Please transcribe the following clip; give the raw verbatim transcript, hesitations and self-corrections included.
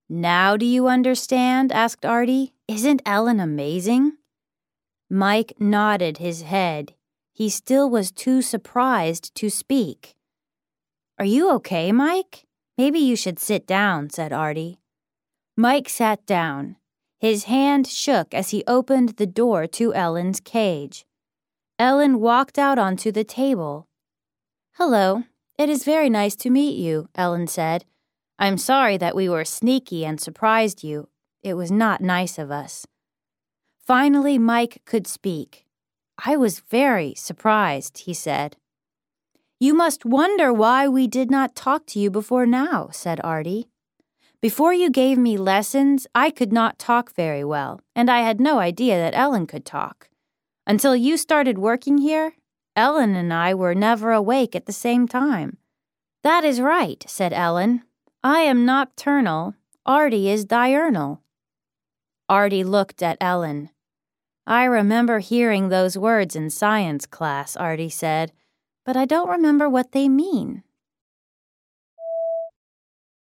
Now do you understand? Asked Artie. Isn't Ellen amazing? Mike nodded his head. He still was too surprised to speak. Are you okay, Mike? Maybe you should sit down, said Artie. Mike sat down. His hand shook as he opened the door to Ellen's cage. Ellen walked out onto the table. Hello, it is very nice to meet you, Ellen said. I'm sorry that we were sneaky and surprised you. It was not nice of us. Finally, Mike could speak. I was very surprised, he said. You must wonder why we did not talk to you before now, said Artie. Before you gave me lessons, I could not talk very well, and I had no idea that Ellen could talk. Until you started working here, Ellen and I were never awake at the same time. That is right, said Ellen. I am nocturnal. Artie is diurnal. Artie looked at Ellen. I remember hearing those words in science class, Artie said, but I don't remember what they mean.